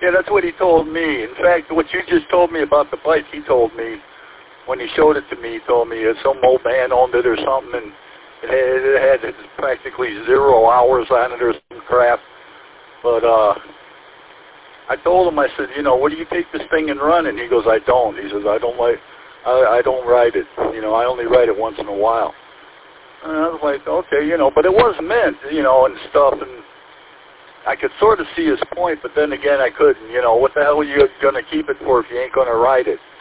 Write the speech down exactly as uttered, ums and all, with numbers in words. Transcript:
Yeah, that's what he told me. In fact, what you just told me about the bike, he told me when he showed it to me. He told me uh, some old man owned it or something, and it had, it had practically zero hours on it or some crap. But uh, I told him, I said, you know, what do you take this thing and run? And he goes, I don't. He says, I don't like, I, I don't ride it. You know, I only ride it once in a while. And I was like, okay, you know, but it was meant, you know, and stuff, and I could sort of see his point, but then again, I couldn't. You know, what the hell are you going to keep it for if you ain't going to ride it?